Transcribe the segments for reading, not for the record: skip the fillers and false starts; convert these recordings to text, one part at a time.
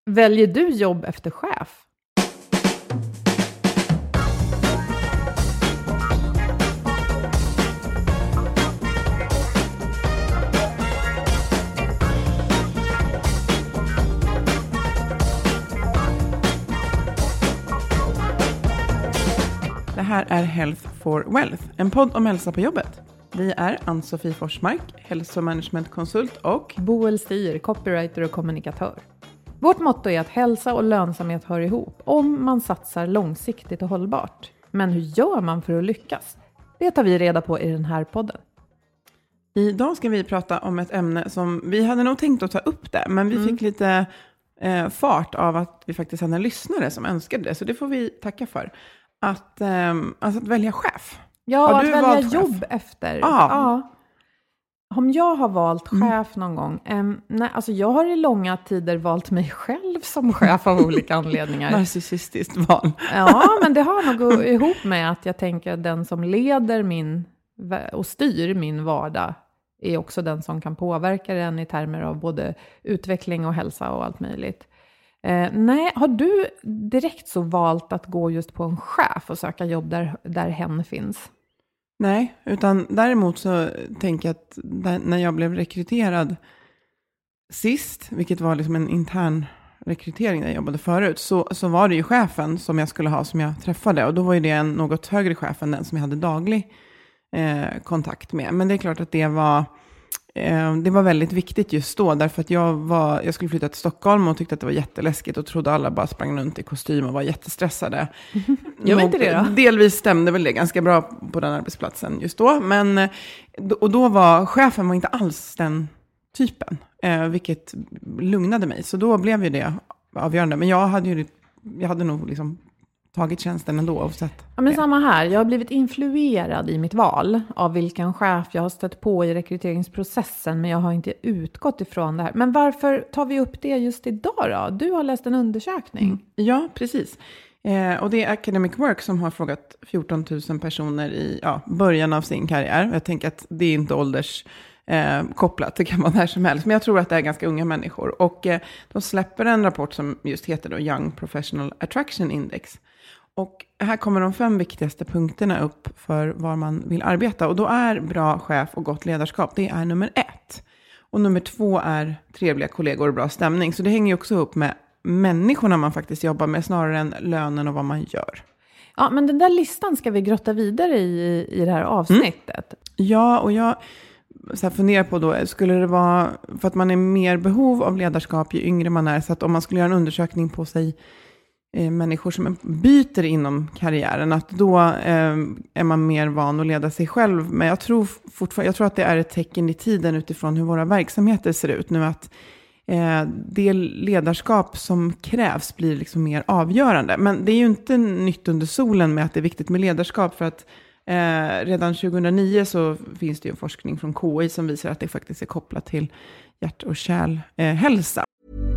Väljer du jobb efter chef? Det här är Health for Wealth, en podd om hälsa på jobbet. Vi är Ann-Sofie Forsmark, hälsomanagementkonsult och Boel Stier, copywriter och kommunikatör. Vårt motto är att hälsa och lönsamhet hör ihop om man satsar långsiktigt och hållbart. Men hur gör man för att lyckas? Det tar vi reda på i den här podden. Idag ska vi prata om ett ämne som vi hade nog tänkt att ta upp det. Men vi fick lite fart av att vi faktiskt hade en lyssnare som önskade det. Så det får vi tacka för. Att välja chef. Ja, att välja jobb efter. Ja. Om jag har valt chef någon gång. Nej, alltså jag har i långa tider valt mig själv som chef av olika anledningar. Narcissistiskt val. Ja, men det har nog gått ihop med att jag tänker att den som leder och styr min vardag är också den som kan påverka den i termer av både utveckling och hälsa och allt möjligt. Nej, har du direkt så valt att gå just på en chef och söka jobb där hen finns? Nej, utan däremot så tänker jag att när jag blev rekryterad sist, vilket var liksom en intern rekrytering där jag jobbade förut, så var det ju chefen som jag skulle ha som jag träffade. Och då var ju det en något högre chef än den som jag hade daglig kontakt med. Men det är klart att det var väldigt viktigt just då, därför att jag skulle flytta till Stockholm och tyckte att det var jätteläskigt och trodde alla bara sprang runt i kostym och var jättestressade. Jag vet inte det då. Delvis stämde väl det ganska bra på den arbetsplatsen just då, men och då var chefen inte alls den typen, vilket lugnade mig. Så då blev ju det avgörande, men jag hade nog liksom tagit tjänsten ändå oavsett. Ja, men samma här. Jag har blivit influerad i mitt val av vilken chef jag har stött på i rekryteringsprocessen, men jag har inte utgått ifrån det här. Men varför tar vi upp det just idag då? Du har läst en undersökning. Ja, precis. Och det är Academic Work som har frågat 14 000 personer i början av sin karriär. Jag tänker att det är inte kopplat, det kan vara när som helst. Men jag tror att det är ganska unga människor. Och de släpper en rapport som just heter då Young Professional Attraction Index. Och här kommer de 5 viktigaste punkterna upp för var man vill arbeta. Och då är bra chef och gott ledarskap, det är nummer 1. Och nummer 2 är trevliga kollegor och bra stämning. Så det hänger ju också upp med människorna man faktiskt jobbar med snarare än lönen och vad man gör. Ja, men den där listan ska vi grotta vidare i det här avsnittet. Ja, och jag funderar på då, skulle det vara för att man är mer behov av ledarskap ju yngre man är, så att om man skulle göra en undersökning på sig människor som byter inom karriären, att då är man mer van att leda sig själv. Men jag tror att det är ett tecken i tiden utifrån hur våra verksamheter ser ut nu, att det ledarskap som krävs blir liksom mer avgörande. Men det är ju inte nytt under solen med att det är viktigt med ledarskap, för att redan 2009 så finns det ju forskning från KI som visar att det faktiskt är kopplat till hjärt- och kärlhälsa.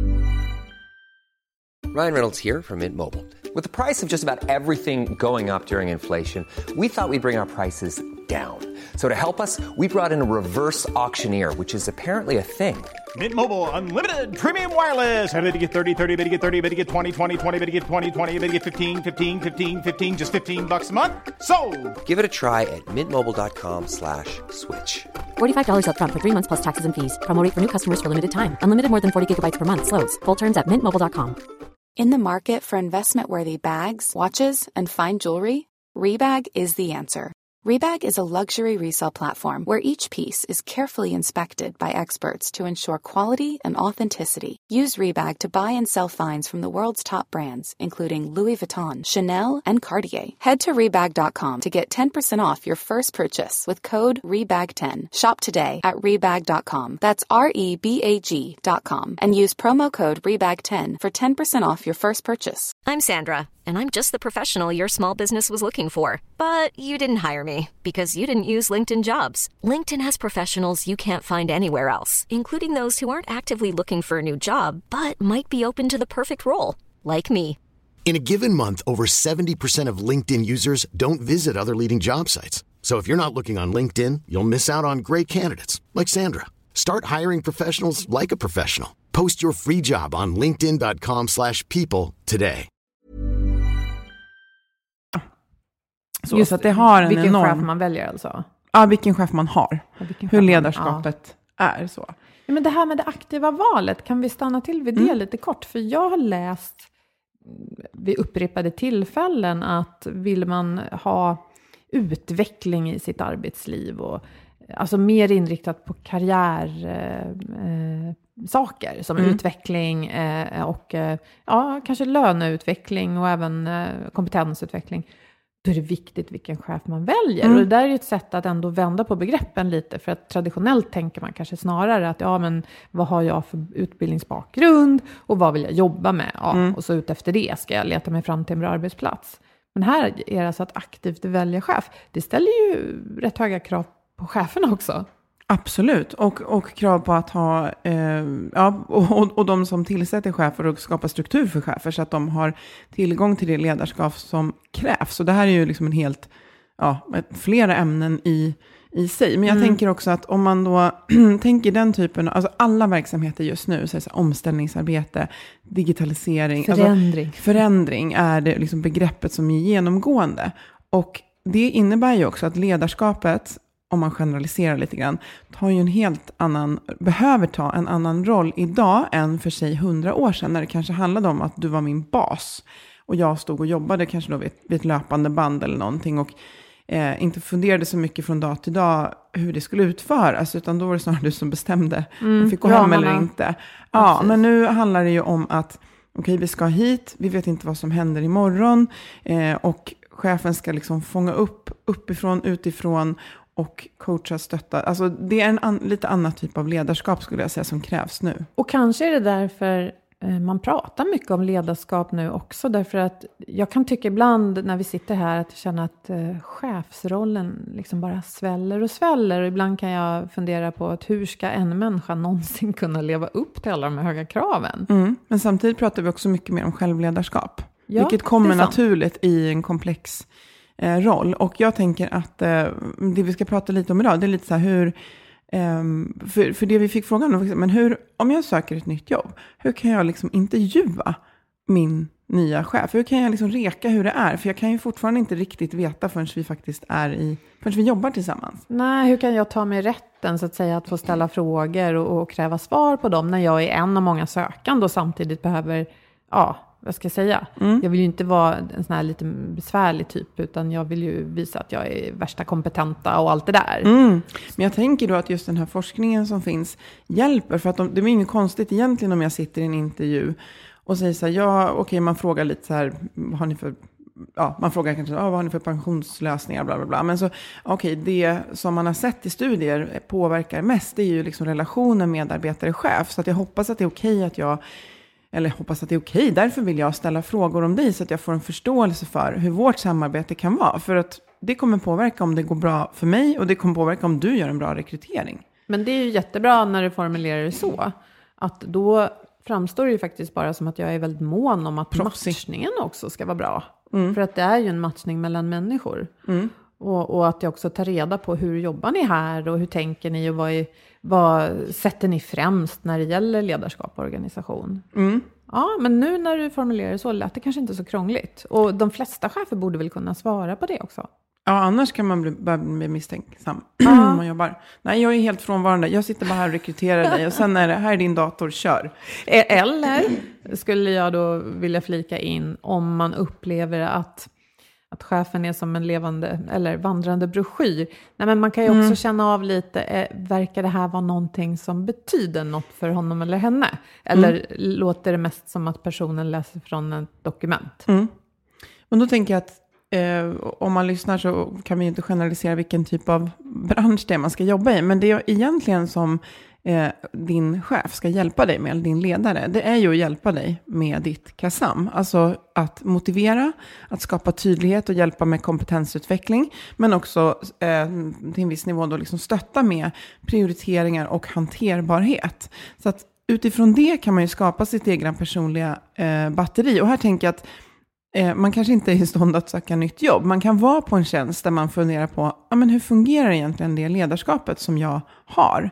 Ryan Reynolds here from Mint Mobile. With the price of just about everything going up during inflation, we thought we'd bring our prices down. So to help us, we brought in a reverse auctioneer, which is apparently a thing. Mint Mobile Unlimited Premium Wireless. How to get 30, 30, bit to get 30, bit to get 20, 20, 20, bit to get 20, 20, bit to get 15, 15, 15, 15, just $15 a month? Sold! Give it a try at mintmobile.com/switch. $45 up front for 3 months plus taxes and fees. Promo rate for new customers for limited time. Unlimited more than 40 gigabytes per month. Slows full terms at mintmobile.com. In the market for investment-worthy bags, watches, and fine jewelry, Rebag is the answer. Rebag is a luxury resale platform where each piece is carefully inspected by experts to ensure quality and authenticity. Use Rebag to buy and sell finds from the world's top brands, including Louis Vuitton, Chanel, and Cartier. Head to Rebag.com to get 10% off your first purchase with code REBAG10. Shop today at Rebag.com. That's REBAG.com. And use promo code REBAG10 for 10% off your first purchase. I'm Sandra, and I'm just the professional your small business was looking for. But you didn't hire me because you didn't use LinkedIn Jobs. LinkedIn has professionals you can't find anywhere else, including those who aren't actively looking for a new job, but might be open to the perfect role, like me. In a given month, over 70% of LinkedIn users don't visit other leading job sites. So if you're not looking on LinkedIn, you'll miss out on great candidates, like Sandra. Start hiring professionals like a professional. Post your free job on linkedin.com/people today. Så, så att det har en vilken enorm... chef man väljer alltså? Ja, vilken chef man har. Ja, hur ledarskapet är så. Ja, men det här med det aktiva valet, kan vi stanna till vid det lite kort? För jag har läst vid upprepade tillfällen att vill man ha utveckling i sitt arbetsliv och alltså mer inriktat på karriärsaker som utveckling och kanske löneutveckling och även kompetensutveckling. Då är det viktigt vilken chef man väljer. Och det där är ju ett sätt att ändå vända på begreppen lite. För att traditionellt tänker man kanske snarare att men vad har jag för utbildningsbakgrund och vad vill jag jobba med? Ja, och så ut efter det ska jag leta mig fram till en bra arbetsplats. Men här är det alltså att aktivt välja chef. Det ställer ju rätt höga krav på cheferna också. Absolut, och krav på att ha, och de som tillsätter chefer och skapar struktur för chefer så att de har tillgång till det ledarskap som krävs. Och det här är ju liksom en helt, flera ämnen i sig. Men jag tänker också att om man då tänker den typen, alltså alla verksamheter just nu, så omställningsarbete, digitalisering, förändring är det liksom begreppet som är genomgående. Och det innebär ju också att ledarskapet, om man generaliserar lite grann, behöver ta en annan roll idag än för sig 100 år sedan, när det kanske handlade om att du var min bas och jag stod och jobbade kanske då vid ett löpande band eller någonting och inte funderade så mycket från dag till dag hur det skulle utföras, utan då var det snarare du som bestämde om du fick gå hem eller inte. Ja, men nu handlar det ju om att vi ska hit, vi vet inte vad som händer imorgon och chefen ska liksom fånga upp uppifrån, utifrån och coacha, stötta. Alltså det är en lite annan typ av ledarskap skulle jag säga som krävs nu. Och kanske är det därför man pratar mycket om ledarskap nu också. Därför att jag kan tycka ibland när vi sitter här att jag känner att chefsrollen liksom bara sväller och sväller. Och ibland kan jag fundera på att hur ska en människa någonsin kunna leva upp till alla de här höga kraven? Men samtidigt pratar vi också mycket mer om självledarskap. Ja, vilket kommer naturligt i en komplex roll. Och jag tänker att det vi ska prata lite om idag, det är lite så här hur, för det vi fick frågan om, men hur, om jag söker ett nytt jobb, hur kan jag liksom intervjua min nya chef? Hur kan jag liksom reka hur det är? För jag kan ju fortfarande inte riktigt veta förrän vi faktiskt förrän vi jobbar tillsammans. Nej, hur kan jag ta mig rätten så att säga att få ställa frågor och kräva svar på dem när jag är en av många sökande och samtidigt behöver, vad ska jag säga? Jag vill ju inte vara en sån här lite besvärlig typ, utan jag vill ju visa att jag är värsta kompetenta och allt det där. Men jag tänker då att just den här forskningen som finns hjälper, för att det är inget konstigt egentligen om jag sitter i en intervju och säger så här, man frågar lite så här, vad har ni för... man frågar kanske, vad har ni för pensionslösningar, bla bla bla. Men så, det som man har sett i studier påverkar mest, det är ju liksom relationen medarbetare-chef. Så att jag hoppas att det är okej därför vill jag ställa frågor om dig så att jag får en förståelse för hur vårt samarbete kan vara. För att det kommer påverka om det går bra för mig och det kommer påverka om du gör en bra rekrytering. Men det är ju jättebra när du formulerar det så. Att då framstår det ju faktiskt bara som att jag är väldigt mån om att matchningen också ska vara bra. För att det är ju en matchning mellan människor. Och att jag också tar reda på hur jobbar ni här och hur tänker ni och vad sätter ni främst när det gäller ledarskap och organisation. Ja, men nu när du formulerar det så lät det kanske inte så krångligt. Och de flesta chefer borde väl kunna svara på det också. Ja, annars kan man bli misstänksam om man jobbar. Nej, jag är helt frånvarande. Jag sitter bara här och rekryterar dig och sen är det, här är din dator, kör. Eller skulle jag då vilja flika in om man upplever att chefen är som en levande eller vandrande broschyr. Nej, men man kan ju också känna av lite, verkar det här vara någonting som betyder något för honom eller henne? Eller låter det mest som att personen läser från ett dokument? Men då tänker jag att om man lyssnar så kan vi inte generalisera vilken typ av bransch det är man ska jobba i. Men det är egentligen som din chef ska hjälpa dig med, eller din ledare, det är ju att hjälpa dig med ditt KASAM. Alltså att motivera, att skapa tydlighet och hjälpa med kompetensutveckling. Men också till en viss nivå då liksom stötta med prioriteringar och hanterbarhet. Så att utifrån det kan man ju skapa sitt egna personliga batteri. Och här tänker jag att man kanske inte är i stånd att söka nytt jobb. Man kan vara på en tjänst där man funderar på, men hur fungerar egentligen det ledarskapet som jag har?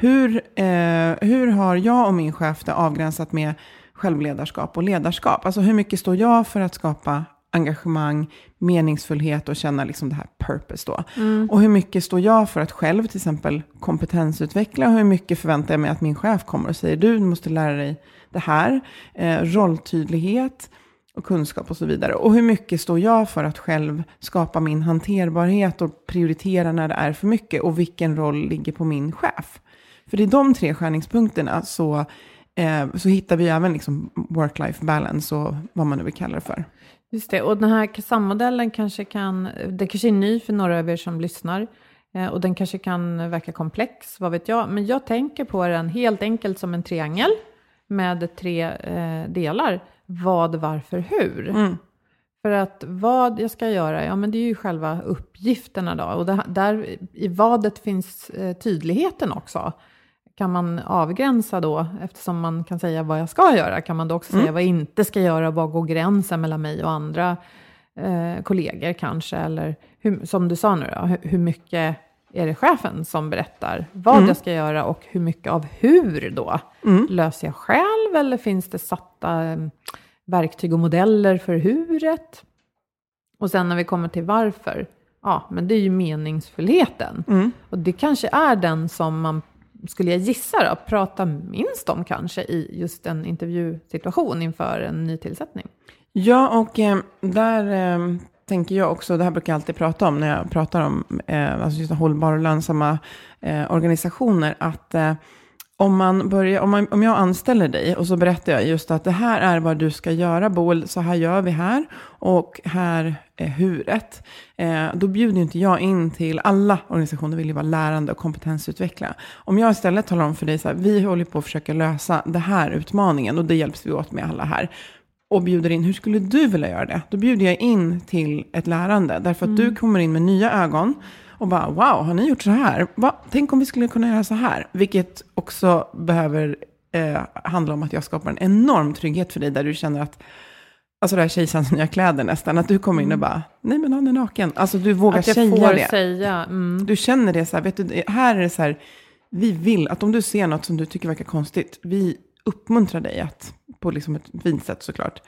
Hur har jag och min chef det avgränsat med självledarskap och ledarskap? Alltså hur mycket står jag för att skapa engagemang, meningsfullhet och känna liksom det här purpose då. Och hur mycket står jag för att själv till exempel kompetensutveckla, och hur mycket förväntar jag mig att min chef kommer och säger, du måste lära dig det här, rolltydlighet och kunskap och så vidare. Och hur mycket står jag för att själv skapa min hanterbarhet och prioritera när det är för mycket, och vilken roll ligger på min chef. För det är de 3 skärningspunkterna så hittar vi även liksom work-life balance och vad man nu vill kalla det för. Just det, och den här KASAM-modellen det kanske är ny för några av er som lyssnar. Och den kanske kan verka komplex, vad vet jag. Men jag tänker på den helt enkelt som en triangel med 3 delar. Vad, varför, hur. För att vad jag ska göra, ja men det är ju själva uppgifterna då. Och där i vadet finns tydligheten också. Kan man avgränsa då, eftersom man kan säga vad jag ska göra, kan man då också säga vad jag inte ska göra, vad går gränsen mellan mig och andra kollegor kanske, eller som du sa nu då, hur mycket är det chefen som berättar vad jag ska göra, och hur mycket av hur då? Löser jag själv, eller finns det satta verktyg och modeller för huret? Och sen när vi kommer till varför, ja men det är ju meningsfullheten. Och det kanske är den som man, skulle jag gissa då, prata minst om kanske i just en intervjusituation inför en ny tillsättning. Ja, och där tänker jag också, det här brukar jag alltid prata om när jag pratar om alltså just hållbara och lönsamma organisationer, att om jag anställer dig och så berättar jag just att det här är vad du ska göra, Boel, så här gör vi här, och här är huret. Då bjuder inte jag in till, alla organisationer vill ju vara lärande och kompetensutveckla. Om jag istället talar om för dig så här, vi håller på att försöka lösa det här utmaningen, och det hjälps vi åt med alla här. Och bjuder in, hur skulle du vilja göra det? Då bjuder jag in till ett lärande, därför att du kommer in med nya ögon. Och bara, wow, har ni gjort så här? Tänk om vi skulle kunna göra så här. Vilket också behöver handla om att jag skapar en enorm trygghet för dig. Där du känner att, alltså det här kejsarens nya kläder nästan. Att du kommer in och bara, nej men han är naken. Alltså du vågar säga det. Du känner det så här, vet du, här är det så här. Vi vill att om du ser något som du tycker verkar konstigt. Vi uppmuntrar dig att, på liksom ett fint sätt såklart,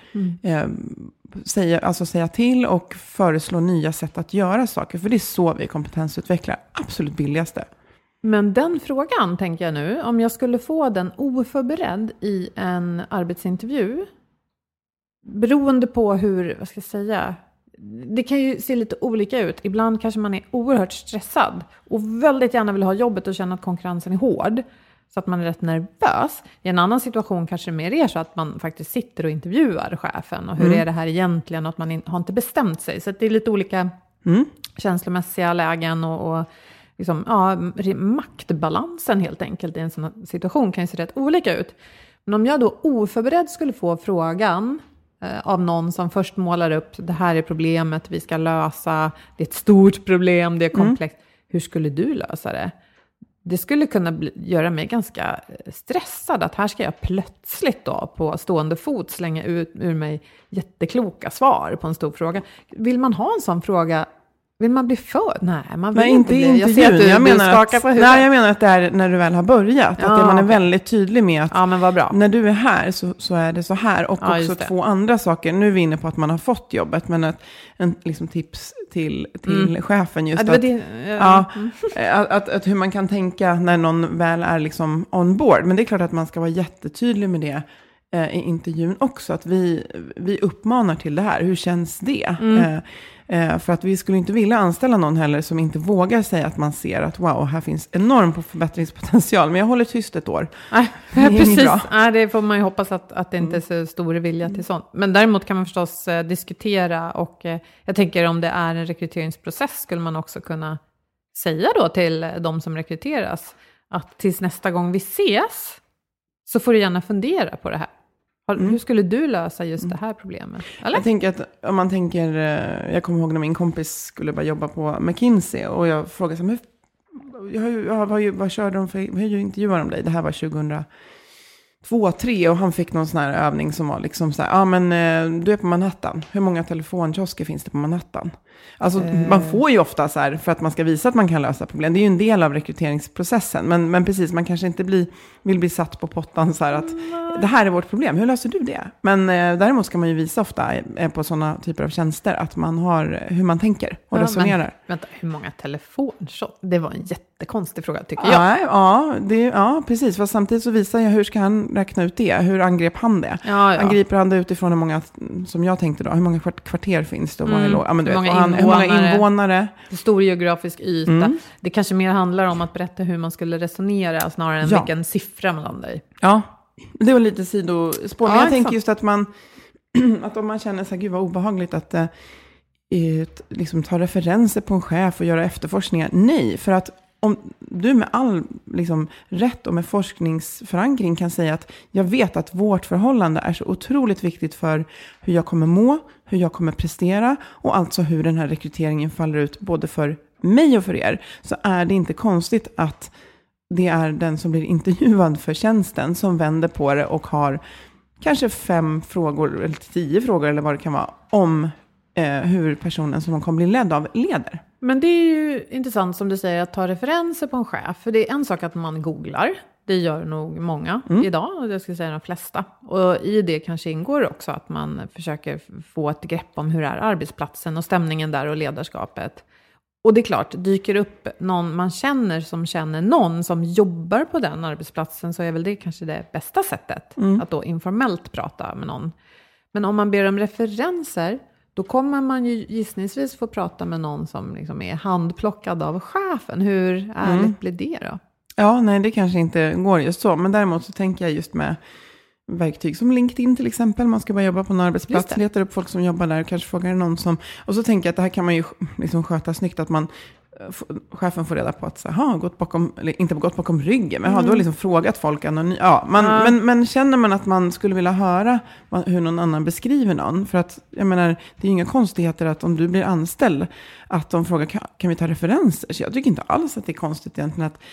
säga till och föreslå nya sätt att göra saker. För det är så vi kompetensutvecklar. Absolut billigaste. Men den frågan tänker jag nu, om jag skulle få den oförberedd i en arbetsintervju, beroende på hur, vad ska jag säga, det kan ju se lite olika ut. Ibland kanske man är oerhört stressad och väldigt gärna vill ha jobbet och känna att konkurrensen är hård, så att man är rätt nervös. I en annan situation kanske det mer är så att man faktiskt sitter och intervjuar chefen. Och hur är det här egentligen? Och att man har inte bestämt sig. Så att det är lite olika känslomässiga lägen. Och liksom, maktbalansen helt enkelt i en sån här situation kan ju se rätt olika ut. Men om jag då oförberedd skulle få frågan av någon som först målar upp, det här är problemet vi ska lösa. Det är ett stort problem, det är komplext. Hur skulle du lösa det? Det skulle kunna göra mig ganska stressad, att här ska jag plötsligt då på stående fot slänga ut ur mig jättekloka svar på en stor fråga. Vill man ha en sån fråga? Vill man bli för? Nej, man vill inte bli. Jag ser att du skakar på huvudet. Nej, jag menar att det är när du väl har börjat. Ja, att man är väldigt tydlig med att men vad bra. När du är här så är det så här. Och också 2 andra saker. Nu är vi inne på att man har fått jobbet. Men en liksom tips till chefen just att hur man kan tänka när någon väl är liksom on board. Men det är klart att man ska vara jättetydlig med det i intervjun också. Att vi uppmanar till det här. Hur känns det? För att vi skulle inte vilja anställa någon heller som inte vågar säga att man ser att wow, här finns enorm förbättringspotential. Men jag håller tyst ett år. Precis, det får man ju hoppas att det inte är så stor vilja till sånt. Men däremot kan man förstås diskutera, och jag tänker om det är en rekryteringsprocess skulle man också kunna säga då till de som rekryteras att tills nästa gång vi ses så får du gärna fundera på det här. Hur skulle du lösa just det här problemet? Eller? Jag tänker att om man tänker, jag kommer ihåg när min kompis skulle bara jobba på McKinsey och jag frågade så här, vad körde de för, hur intervjuade de dig? Det här var 2-3 och han fick någon sån här övning som var liksom så här, men du är på Manhattan. Hur många telefonkiosker finns det på Manhattan? Alltså man får ju ofta så här, för att man ska visa att man kan lösa problem. Det är ju en del av rekryteringsprocessen. Men precis, man kanske inte vill bli satt på pottan så här att det här är vårt problem. Hur löser du det? Men däremot ska man ju visa ofta på sådana typer av tjänster att man har hur man tänker och resonerar. Men, vänta, hur många telefonkiosker? Det var en jättekonstig fråga tycker jag. Ja, precis. Fast samtidigt så visar jag hur ska han räkna ut det? Hur angrep han det? Ja. Angriper han det utifrån hur många, som jag tänkte då, hur många kvarter finns det? Hur många invånare? Stor geografisk yta. Det kanske mer handlar om att berätta hur man skulle resonera snarare än vilken siffra man landar i. Ja, det var lite sidospår. Men jag tänker just att att om man känner så här, gud vad obehagligt att liksom ta referenser på en chef och göra efterforskningar. Nej, för att om du med all liksom, rätt och med forskningsförankring kan säga att jag vet att vårt förhållande är så otroligt viktigt för hur jag kommer må, hur jag kommer prestera och alltså hur den här rekryteringen faller ut både för mig och för er, så är det inte konstigt att det är den som blir intervjuad för tjänsten som vänder på det och har kanske 5 frågor eller 10 frågor eller vad det kan vara om hur personen som de kommer bli ledd av leder. Men det är ju intressant som du säger att ta referenser på en chef. För det är en sak att man googlar. Det gör nog många idag, och jag skulle säga de flesta. Och i det kanske ingår också att man försöker få ett grepp om hur är arbetsplatsen och stämningen där och ledarskapet. Och det är klart, dyker upp någon man känner som känner någon som jobbar på den arbetsplatsen, så är väl det kanske det bästa sättet att då informellt prata med någon. Men om man ber om referenser, då kommer man ju gissningsvis få prata med någon som liksom är handplockad av chefen. Hur ärligt blir det då? Ja, nej, det kanske inte går just så. Men däremot så tänker jag just med verktyg som LinkedIn till exempel. Man ska bara jobba på en arbetsplats, letar upp folk som jobbar där och kanske frågar någon som... Och så tänker jag att det här kan man ju liksom sköta snyggt, att chefen får reda på att inte gått bakom ryggen, men du har liksom frågat folk anonymt. Ja, men känner man att man skulle vilja höra hur någon annan beskriver någon, för att jag menar, det är ju inga konstigheter att om du blir anställd att de frågar kan vi ta referenser, så jag tycker inte alls att det är konstigt egentligen att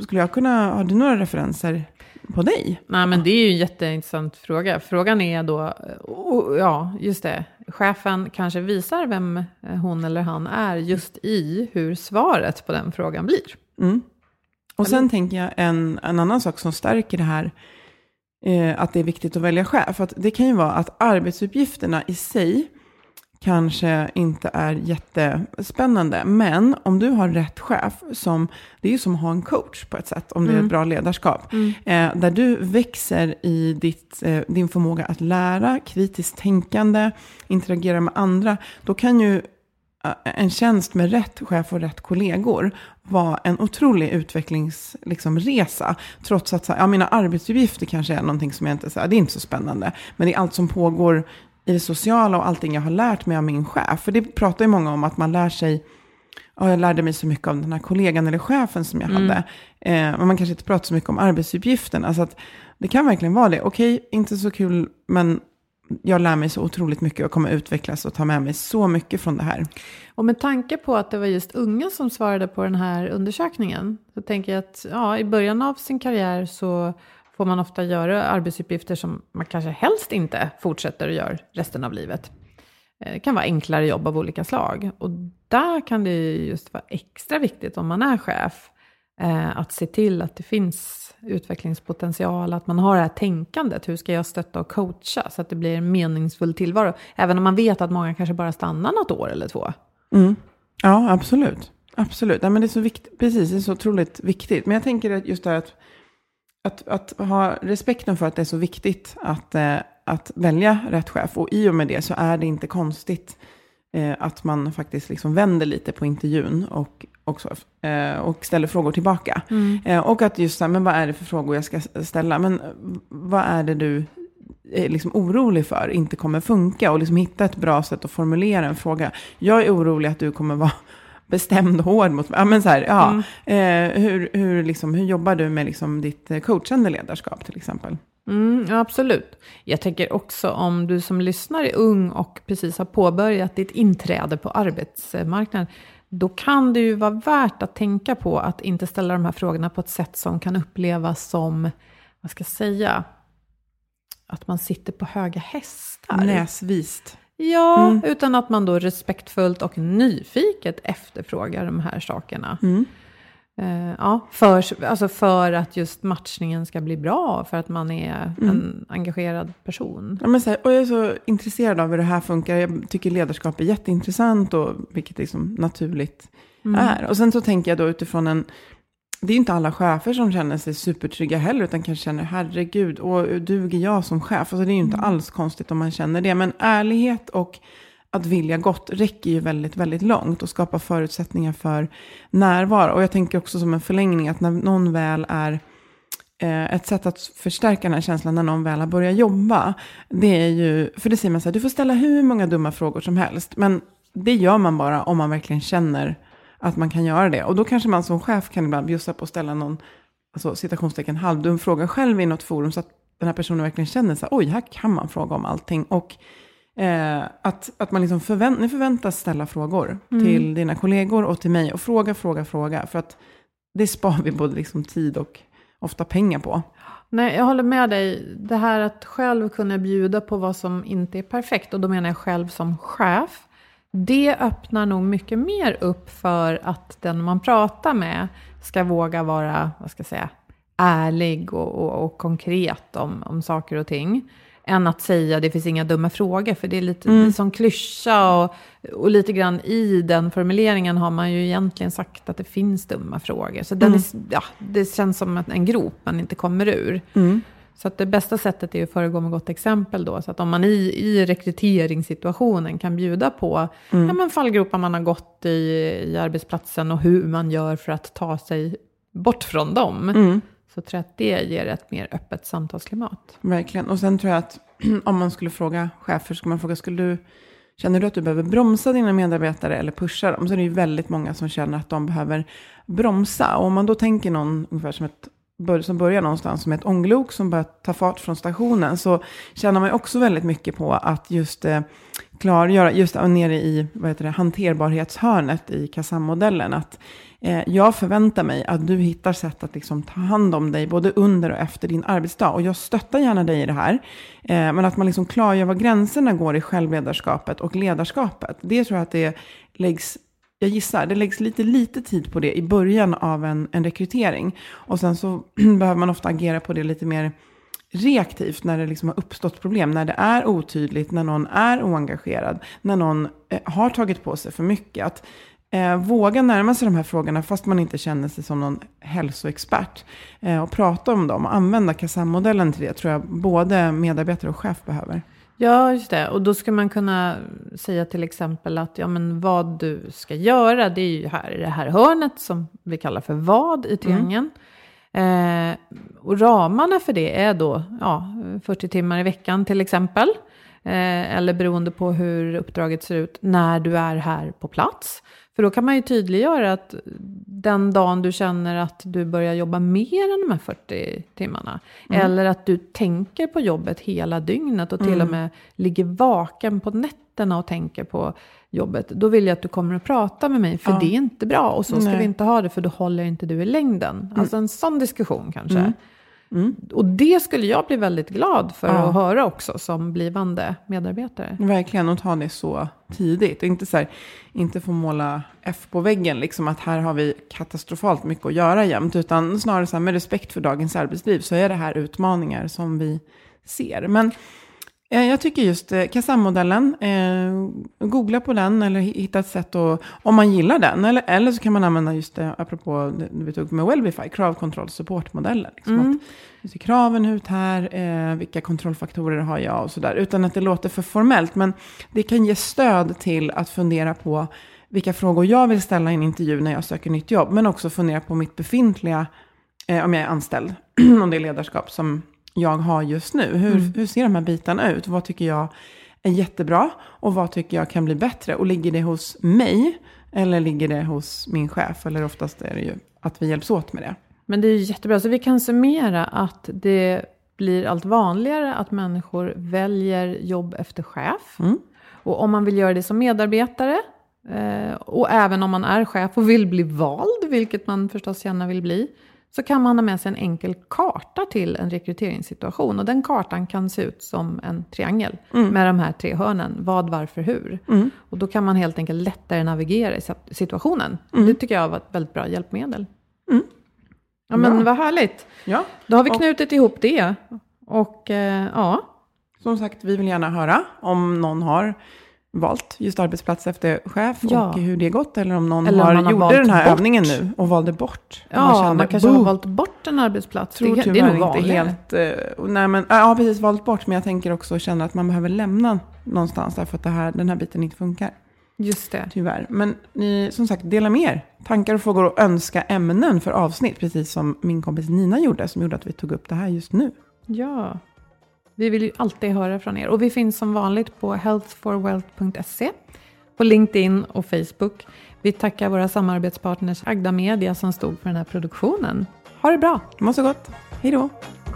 har du några referenser på dig? Nej, men det är ju en jätteintressant fråga. Frågan är då, just det, chefen kanske visar vem hon eller han är just i hur svaret på den frågan blir. Och sen tänker jag en annan sak som stärker det här, att det är viktigt att välja chef. För att det kan ju vara att arbetsuppgifterna i sig kanske inte är jättespännande. Men om du har rätt chef, det är ju som att ha en coach på ett sätt, om det är ett bra ledarskap. Där du växer i din förmåga att lära, kritiskt tänkande, interagera med andra. Då kan ju en tjänst med rätt chef och rätt kollegor vara en otrolig utvecklingsresa. Trots att mina arbetsuppgifter kanske är någonting som jag inte det är inte så spännande. Men det är allt som pågår i det sociala och allting jag har lärt mig av min chef. För det pratar ju många om att man lär sig, jag lärde mig så mycket av den här kollegan eller chefen som jag hade. Men man kanske inte pratar så mycket om arbetsuppgiften. Alltså att det kan verkligen vara det. Okej, inte så kul, men jag lär mig så otroligt mycket och kommer utvecklas och ta med mig så mycket från det här. Och med tanke på att det var just unga som svarade på den här undersökningen, så tänker jag att i början av sin karriär så får man ofta göra arbetsuppgifter som man kanske helst inte fortsätter att göra resten av livet. Det kan vara enklare jobb av olika slag. Och där kan det just vara extra viktigt om man är chef att se till att det finns utvecklingspotential, att man har det här tänkandet. Hur ska jag stötta och coacha så att det blir en meningsfull tillvaro? Även om man vet att många kanske bara stannar något år eller 2. Ja, absolut. Absolut. Ja, men det är så viktigt. Precis, det är så otroligt viktigt. Men jag tänker att just det här att ha respekten för att det är så viktigt att välja rätt chef. Och i och med det så är det inte konstigt att man faktiskt liksom vänder lite på intervjun och ställer frågor tillbaka. Och att just men vad är det för frågor jag ska ställa? Men vad är det du är liksom orolig för inte kommer funka? Och liksom hitta ett bra sätt att formulera en fråga. Jag är orolig att du kommer vara bestämd och hård mot mig. Men hur jobbar du med liksom ditt coachande ledarskap till exempel? Ja, absolut. Jag tänker också om du som lyssnar är ung och precis har påbörjat ditt inträde på arbetsmarknaden, då kan det ju vara värt att tänka på att inte ställa de här frågorna på ett sätt som kan upplevas som, vad ska jag säga, att man sitter på höga hästar. Näsvist. Ja, utan att man då respektfullt och nyfiket efterfrågar de här sakerna. För att just matchningen ska bli bra, för att man är en engagerad person. Ja, men så här, och jag är så intresserad av hur det här funkar. Jag tycker ledarskap är jätteintressant, och vilket liksom naturligt är. Och sen så tänker jag då utifrån det är inte alla chefer som känner sig supertrygga heller, utan kanske känner, herregud, och duger jag som chef? Alltså det är ju inte alls konstigt om man känner det. Men ärlighet och att vilja gott räcker ju väldigt, väldigt långt och skapa förutsättningar för närvaro. Och jag tänker också som en förlängning att när någon väl är ett sätt att förstärka den här känslan när någon väl har börjat jobba, det är ju, för det säger man så här, du får ställa hur många dumma frågor som helst, men det gör man bara om man verkligen känner att man kan göra det. Och då kanske man som chef kan ibland bjussa på att ställa någon, alltså citationstecken, halvdum fråga själv i något forum, så att den här personen verkligen känner så här, oj, här kan man fråga om allting. Och att man liksom förväntas ställa frågor till dina kollegor och till mig, och fråga, för att det spar vi både liksom tid och ofta pengar på. Nej, jag håller med dig. Det här att själv kunna bjuda på vad som inte är perfekt, och då menar jag själv som chef, det öppnar nog mycket mer upp för att den man pratar med ska våga vara, vad ska jag säga, ärlig och konkret om saker och ting. Än att säga det finns inga dumma frågor, för det är lite som klyscha, och lite grann i den formuleringen har man ju egentligen sagt att det finns dumma frågor. Så det känns som en grop man inte kommer ur. Så att det bästa sättet är att föregå med gott exempel då. Så att om man i rekryteringssituationen kan bjuda på fallgropar man har gått i arbetsplatsen och hur man gör för att ta sig bort från dem. Så tror jag att det ger ett mer öppet samtalsklimat. Verkligen. Och sen tror jag att om man skulle fråga chefer, skulle man fråga, känner du att du behöver bromsa dina medarbetare eller pusha dem? Så är det ju väldigt många som känner att de behöver bromsa. Och om man då tänker någon ungefär som börjar någonstans som ett ånglok som börjar ta fart från stationen, så känner man ju också väldigt mycket på att just klargöra, just nere i hanterbarhetshörnet i KASAM-modellen, att jag förväntar mig att du hittar sätt att liksom ta hand om dig både under och efter din arbetsdag, och jag stöttar gärna dig i det här, men att man liksom klargör var gränserna går i självledarskapet och ledarskapet. Det tror jag att det läggs lite tid på det i början av en rekrytering, och sen så behöver man ofta agera på det lite mer reaktivt när det liksom har uppstått problem, när det är otydligt, när någon är oengagerad, när någon har tagit på sig för mycket. Att våga närma sig de här frågorna fast man inte känner sig som någon hälsoexpert, och prata om dem och använda KASAM-modellen till det, tror jag både medarbetare och chef behöver. Ja, just det. Och då ska man kunna säga till exempel att vad du ska göra, det är ju här i det här hörnet som vi kallar för vad i triangeln. Och ramarna för det är då 40 timmar i veckan till exempel. Eller beroende på hur uppdraget ser ut när du är här på plats. För då kan man ju tydliggöra att den dagen du känner att du börjar jobba mer än de här 40 timmarna. Eller att du tänker på jobbet hela dygnet och till och med ligger vaken på nätterna och tänker på jobbet. Då vill jag att du kommer att prata med mig, för det är inte bra. Och så ska vi inte ha det, för då håller inte du i längden. Alltså en sån diskussion kanske. Och det skulle jag bli väldigt glad för att höra också som blivande medarbetare. Verkligen, och ta det så tidigt. Inte få måla F på väggen, liksom att här har vi katastrofalt mycket att göra jämt. Utan snarare så här, med respekt för dagens arbetsliv, så är det här utmaningar som vi ser. Men jag tycker just KASAM-modellen, googla på den eller hitta ett sätt om man gillar den. Eller så kan man använda just det, apropå det vi tog med Wellbify, kravkontroll supportmodellen. Liksom hur ser kraven ut här, vilka kontrollfaktorer har jag och sådär. Utan att det låter för formellt, men det kan ge stöd till att fundera på vilka frågor jag vill ställa i en intervju när jag söker nytt jobb. Men också fundera på mitt befintliga, om jag är anställd, om det är ledarskap som jag har just nu. Hur ser de här bitarna ut? Vad tycker jag är jättebra? Och vad tycker jag kan bli bättre? Och ligger det hos mig? Eller ligger det hos min chef? Eller oftast är det ju att vi hjälps åt med det. Men det är jättebra. Så vi kan summera att det blir allt vanligare att människor väljer jobb efter chef. Och om man vill göra det som medarbetare, och även om man är chef och vill bli vald, vilket man förstås gärna vill bli, så kan man ha med sig en enkel karta till en rekryteringssituation. Och den kartan kan se ut som en triangel med de här 3 hörnen. Vad, varför, hur. Och då kan man helt enkelt lättare navigera i situationen. Det tycker jag var ett väldigt bra hjälpmedel. Ja, men vad härligt. Ja. Då har vi knutit ihop det. Och ja. Som sagt, vi vill gärna höra om någon har valt just arbetsplats efter chef och hur det gått. Eller om någon gjorde den här övningen nu och valde bort. Ja, man kanske har valt bort en arbetsplats. Tror det är nog inte helt... nej, men, ja, precis, valt bort. Men jag tänker också känna att man behöver lämna någonstans därför att den här biten inte funkar. Just det. Tyvärr. Men ni, som sagt, dela med er. Tankar och frågor och önska ämnen för avsnitt. Precis som min kompis Nina gjorde. Som gjorde att vi tog upp det här just nu. Ja. Vi vill ju alltid höra från er. Och vi finns som vanligt på healthforwealth.se. På LinkedIn och Facebook. Vi tackar våra samarbetspartners Agda Media som stod för den här produktionen. Ha det bra. Må så gott. Hej då.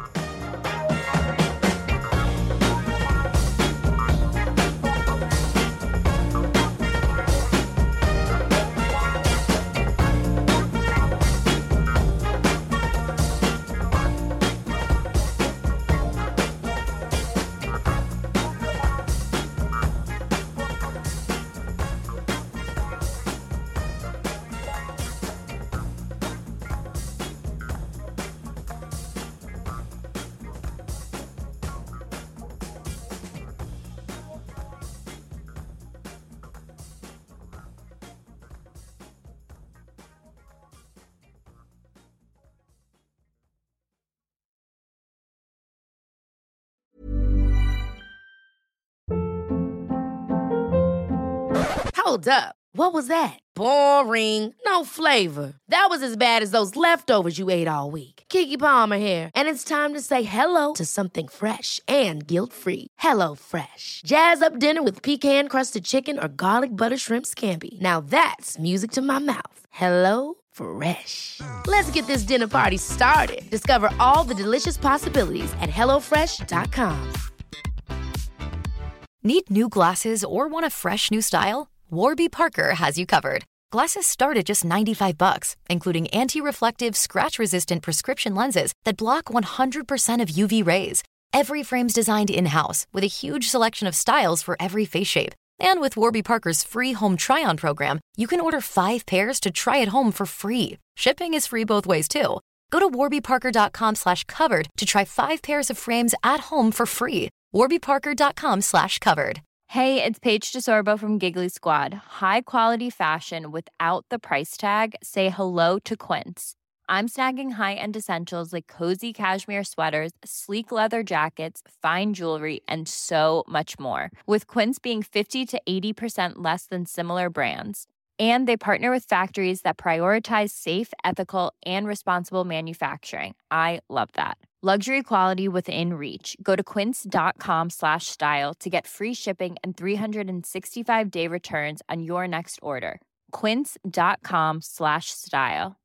Hold up. What was that? Boring. No flavor. That was as bad as those leftovers you ate all week. Keke Palmer here, and it's time to say hello to something fresh and guilt-free. Hello Fresh. Jazz up dinner with pecan-crusted chicken or garlic butter shrimp scampi. Now that's music to my mouth. Hello Fresh. Let's get this dinner party started. Discover all the delicious possibilities at hellofresh.com. Need new glasses or want a fresh new style? Warby Parker has you covered. Glasses start at just $95, including anti-reflective, scratch-resistant prescription lenses that block 100% of UV rays. Every frame's designed in-house with a huge selection of styles for every face shape. And with Warby Parker's free home try-on program, you can order 5 pairs to try at home for free. Shipping is free both ways, too. Go to warbyparker.com/covered to try 5 pairs of frames at home for free. warbyparker.com/covered. Hey, it's Paige DeSorbo from Giggly Squad. High quality fashion without the price tag. Say hello to Quince. I'm snagging high-end essentials like cozy cashmere sweaters, sleek leather jackets, fine jewelry, and so much more. With Quince being 50 to 80% less than similar brands. And they partner with factories that prioritize safe, ethical, and responsible manufacturing. I love that. Luxury quality within reach. Go to quince.com/style to get free shipping and 365-day returns on your next order. Quince.com/style.